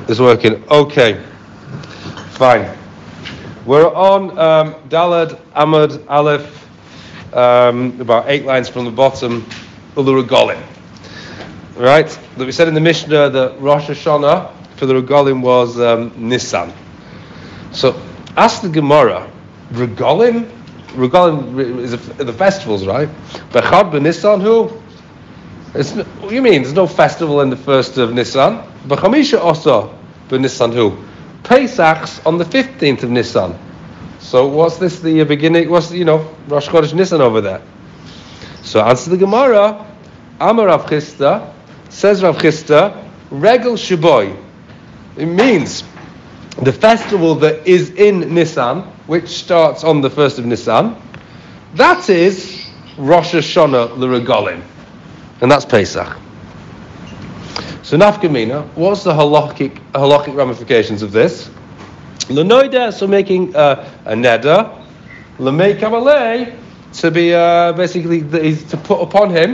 It's working. Okay. Fine. We're on Dalad Amud Aleph, about 8 lines from the bottom, Ulu Regolim. Right? That we said in the Mishnah that Rosh Hashanah for the Regolim was Nisan. So, ask the Gemara, Regolim is the festivals, right? Bechad b'Nisan who? What do you mean? There's no festival in the first of Nisan. B'chamisha also b'Nisan who? Pesach's on the 15th of Nisan. So what's this, the beginning, Rosh Chodesh Nisan over there? So answer the Gemara, Amar Rav Chisda, says Rav Chisda, Regel Shaboy. It means the festival that is in Nisan, which starts on the 1st of Nisan, that is Rosh Hashanah l'Regolim. And that's Pesach. So nafkamina, what's the halakhic ramifications of this? L'noida, so making a neder, l'mei kamalei, to be basically to put upon him.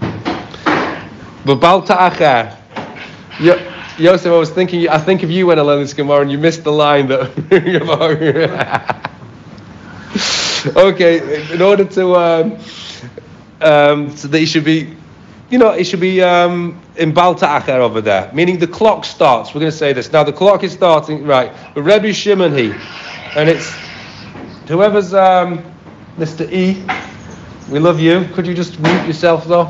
B'bal ta'acher. Yosef, I think of you when I learned this Gemara, and you missed the line that. Okay, in order to so that he should be. It should be in Bal Ta'acher over there, meaning the clock starts. We're going to say this. Now the clock is starting, right, with Rebbe Shimon and it's whoever's Mr. E, we love you. Could you just mute yourself though?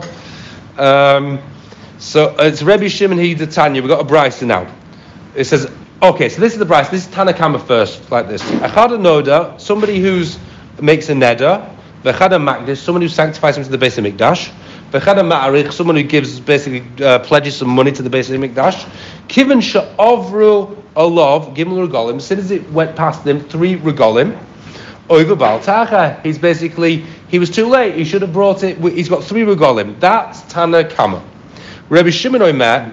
So it's Rebbe Shimon the Tanya. We've got a brisa now. It says, okay, so this is the brisa. This is Tanakama first, like this. Echad Noda, somebody who makes a neder. V'echad Makdish, someone who sanctifies him to the Beis HaMikdash. V'chad ma'arich, someone who gives basically pledges some money to the Beis HaMikdash. Kiven she'ovru olav gimel regolim. As soon as it went past them, 3 regolim. Over Bal Ta'acher. He was too late. He should have brought it. He's got 3 regolim. That's Tana Kama. Rebbe Shimon Omer.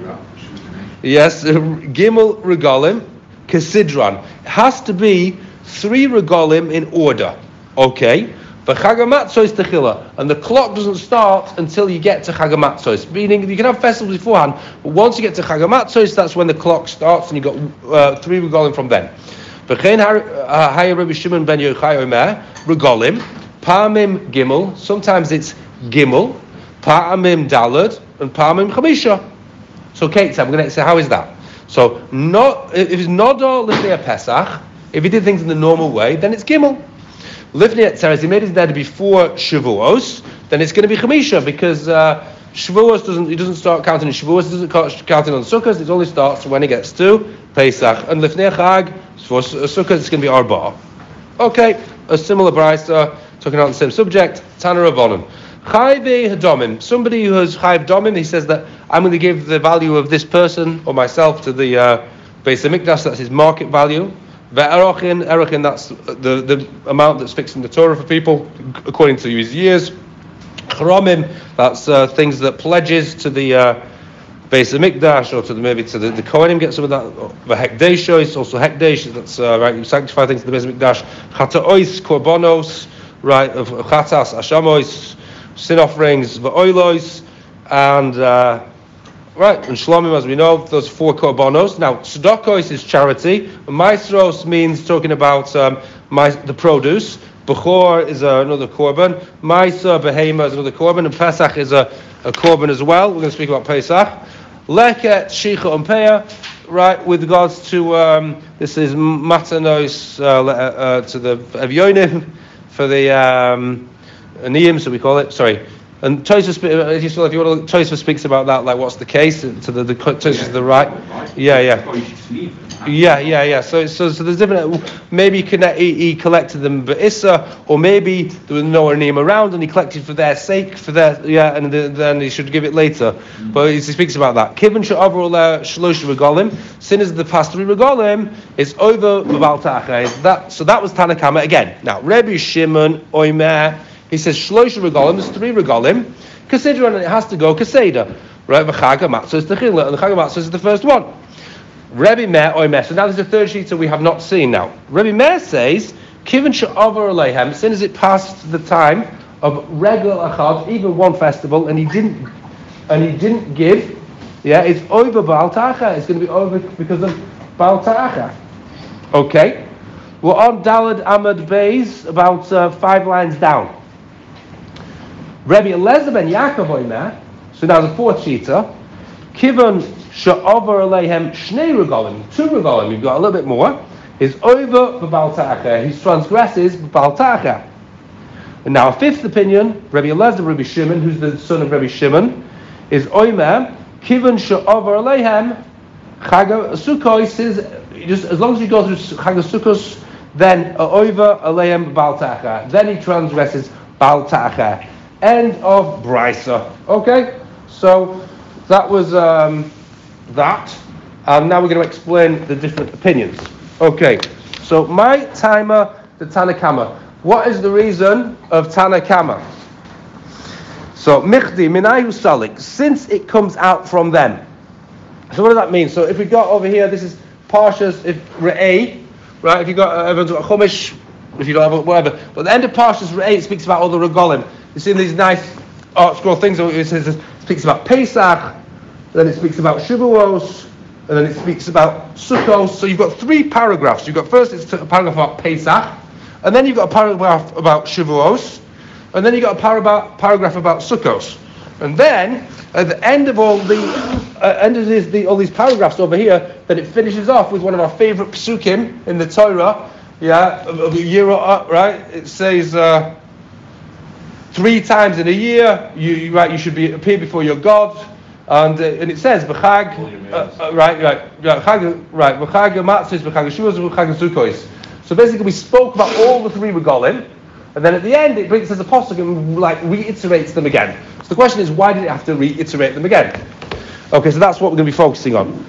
Yes, gimel regolim kesidran. It has to be 3 regolim in order. Okay. But Chag HaMatzos techila, and the clock doesn't start until you get to Chag HaMatzos. Meaning you can have festivals beforehand, but once you get to Chag HaMatzos, that's when the clock starts, and you got 3 regolim from then. V'chein Haya Rebbe Shimon ben Yochai Omer regolim Pa'amim Gimel. Sometimes it's Gimel, Pa'amim Dalad, and Pa'amim Chamisha. So Kate said, we're going to say, how is that? So if it's Nodo Lifnei Pesach, if he did things in the normal way, then it's Gimel. Lifnei Etzeres, he made his neder before Shavuos, then it's going to be Chamisha, because Shavuos doesn't start counting in Shavuos, it doesn't count on Sukkot, it only starts when it gets to Pesach. And Lifnei Chag, for Sukkot, it's going to be Arba'ah. Okay, a similar brisa, talking about the same subject, Tana Rabbanon. Chayve Hadomim, somebody who has Chayv Domim, he says that I'm going to give the value of this person or myself to the Beis HaMikdash, that's his market value. Erochin, that's the amount that's fixed in the Torah for people according to his years. Charomim, that's things that pledges to the Beis HaMikdash or to maybe to the Kohanim get some of that. The Hekdesh, it's also Hekdesh, that's right, you sanctify things to the Beis HaMikdash. Chata'ois, Korbanos, right, of Chatas, Ashamois, sin offerings, V'oilois, and right, and Shlomim, as we know, those 4 korbanos. Now, tzedakos is charity. Maestros means talking about the produce. Bechor is another korban. Maisa, behema is another korban. And Pesach is a korban as well. We're going to speak about Pesach. Leket, shicha, and peah. Right, with regards to, this is matanos to the Evyonim, for the Aniyim, so we call it, sorry. And Tosfos speaks about that, like what's the case to the Tosfos to the right. Yeah. So there's different. Maybe he collected them b'issa, or maybe there was no name around and he collected for their sake, and then he should give it later. But he speaks about that. Kiven she'avru shlosh regolim, sinners of the past 3 regolim is over b'Bal Ta'acher. So that was Tanakama again. Now Rebbe Shimon Omer. He says shlosh regolim. There's 3 regolim. Kasidra, and it has to go kaseda. Right? V'chag HaMatzos is the chila, and the Chag HaMatzos is the first one. Rebbe Meir Omer. So now there's a third sheet that we have not seen now. Rebbe Meir says, Kiven she'over aleihem, as soon as it passed the time of regel achad, even one festival, and he didn't give Yeah, it's over Baal Ta'acha. It's going to be over because of Baal Ta'acha. Okay. We're on Dalad Amad Beis, about 5 lines down. Rabbi Eliezer ben Yaakov Omer, so now the fourth shita, Kivan she'over aleihem shnei regalim, 2 regalim, you've got a little bit more, is over b'Baal Ta'acha. He transgresses b'Baal Ta'acha. And now a fifth opinion, Rabbi Eliezer, Rabbi Shimon, who's the son of Rabbi Shimon, is Omer, Kivan she'over aleihem Chag Sukkos, says just as long as you go through Chag Sukkos, then over aleihem b'Baal Ta'acha. Then he transgresses Baal Ta'acha. End of Brisa. Okay, so that was that, and now we're going to explain the different opinions. Okay, so my timer, the Tanakama. What is the reason of Tanakama? So Michdi Minayu Salik, since it comes out from them. So what does that mean? So if we got over here, this is Parshas if Re'eh, right? If you got everyone's got Chumash, if you don't have whatever. But at the end of Parshas Re'eh, it speaks about all the regalim. You see these nice art scroll things. It speaks about Pesach, then it speaks about Shavuos, and then it speaks about Sukkos. So you've got 3 paragraphs. You've got first it's a paragraph about Pesach, and then you've got a paragraph about Shavuos, and then you've got a paragraph about Sukkos. And then at the end of all all these paragraphs over here, then it finishes off with one of our favorite psukim in the Torah. Yeah, right? It says 3 times in a year you should appear before your God, and it says b'chag b'chag matzos, b'chag shuos, b'chag sukkos. So basically we spoke about all the 3 regalim, and then at the end it brings us a pasuk and reiterates them again. So the question is, why did it have to reiterate them again? Okay, so that's what we're going to be focusing on.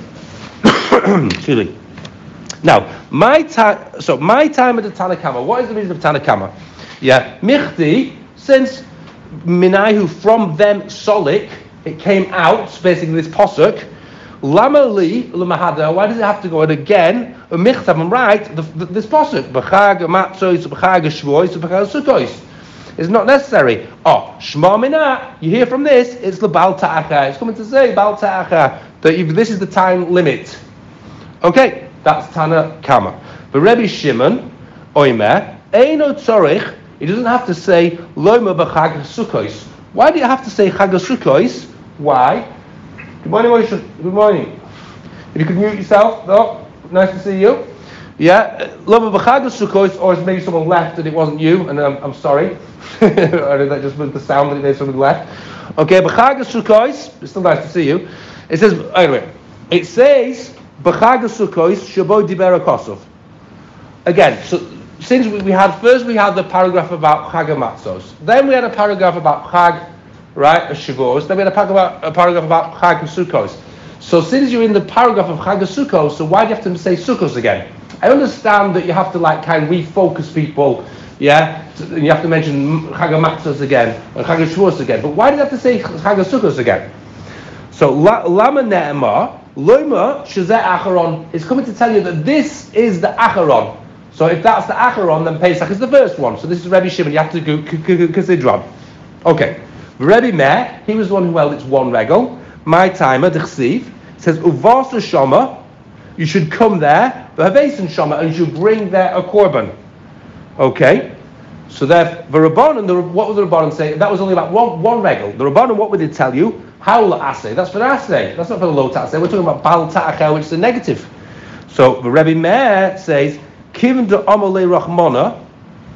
Excuse me. Now, my time at the Tanakama. What is the reason of Tanakama? Yeah, Michdi, since Minayu from them Solik, it came out, basically this posuk. Lama li l'mahada. Why does it have to go? And again, Michtav, I'm right. This posuk, b'chag matzos, b'chag shvois, b'chag sukkos. It's not necessary. Oh, Shema Minah, you hear from this, it's the Baal Ta'acha. It's coming to say Baal Ta'acha, that this is the time limit. Okay, that's Tana Kama. But Rabbi Shimon, Oimer, Eino Tzorich, he doesn't have to say Loma b'chag Sukkos. Why do you have to say Chag Sukkos? Why? Good morning, Moshe. Good morning. If you could mute yourself, though, nice to see you. Yeah, Loma b'chag Sukkos, or maybe someone left and it wasn't you, and I'm sorry. Or that just was the sound that there's somebody left. Okay, b'chag Sukkos, it's still nice to see you. It says, anyway, it says, b'chag Sukkos, shabo diber kosov. Again, so since we had the paragraph about Chag Matzos, then we had a paragraph about Chag, right, Shavuos, then we had a paragraph about Chag Sukkos. So since you're in the paragraph of Chag Sukkos, so why do you have to say Sukkos again? I understand that you have to kind of refocus people, yeah, and you have to mention Chag Matzos again and Chag Shavuos again, but why do you have to say Chag Sukkos again? So Lama Ne'emar, Loma Shazeh Acharon is coming to tell you that this is the Acharon. So if that's the Acharon, then Pesach is the first one. So this is Rabbi Shimon. You have to go consider on. Okay. Rabbi Meir, he was the one who held it's 1 regel. My timer, the Chsiv, says Uvasa Shoma, you should come there, V'havesin Shoma, and you should bring there a korban. Okay. So there, the Rabbanon, what would the Rabbanon say? That was only about one regel. The Rabbanon, what would they tell you? Howla Aseh. That's for the Aseh. That's not for the low Aseh. We're talking about Baal Ta'acha, which is the negative. So the Rabbi Meir says, Kivin de Amale Rachmona,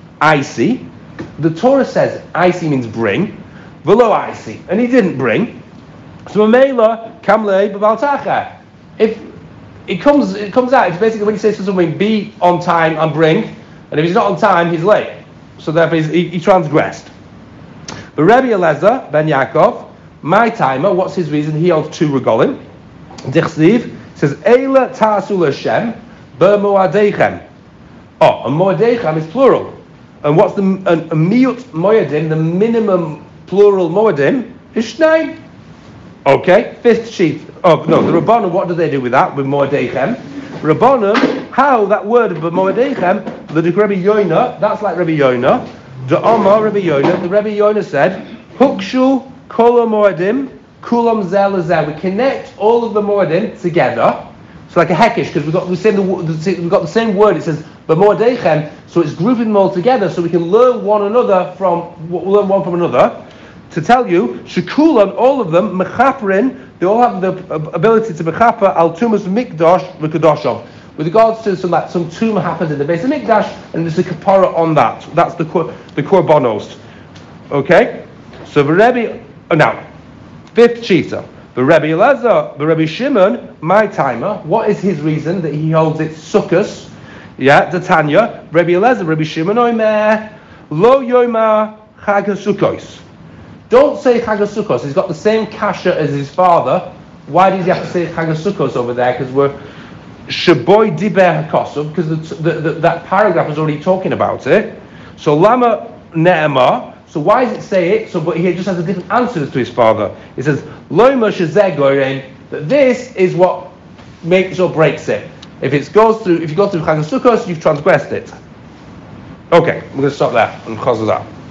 Isi. The Torah says Isi means bring, Velo Isi, and he didn't bring. So Mamela Kamle B'Baal Ta'acha. If it comes out, it's basically when he says to something, be on time and bring, and if he's not on time, he's late. So therefore he transgressed. But Rabbi Eliezer ben Yaakov, my timer, what's his reason? He holds 2 regalim. Dichsiv says Eila Ta'asul Hashem B'Moadeichem. Oh, a moedechem is plural. And what's the miut moedim, the minimum plural moedim, is shnai. Okay, 5th sheet. Oh, no, the Rabbanim, what do they do with that, with moedechem? Rabbanim, how that word of moedechem, the Rabbi Yoina, that's like Rabbi Yoina, the Omar Rabbi Yoina, the Rabbi Yoina said, Hukshu kola moedim Kulam zel zeh. We connect all of the Moedim together. It's like a hekesh because we've got the same word. It says b'moedechem, so it's grouping them all together so we can learn one from another. To tell you, shekulan, all of them, mechaperin, they all have the ability to mechaper al tumas mikdash v'kadoshov. With regards to some tomb happens in the base of mikdash, and there's a kapara on that. That's the korbanos. Okay, so the Rebbe now, fifth shita. The Rebbe Elazar, the Rebbe Shimon, my timer. What is his reason that he holds it sukkos? Yeah, the Tanya. Rebbe Elazar, Rebbe Shimon, oimer lo yoima chag sukkos. Don't say chag sukkos. He's got the same kasha as his father. Why does he have to say chag sukkos over there? Because we're shaboy diber hakosov. Because that paragraph is already talking about it. So lama ne'emah. So why does it say it? So, but he just has a different answer to his father. He says, "Loima shezegorein." That this is what makes or breaks it. If you go through Chag Sukkos, you've transgressed it. Okay, we're going to stop there and because of that.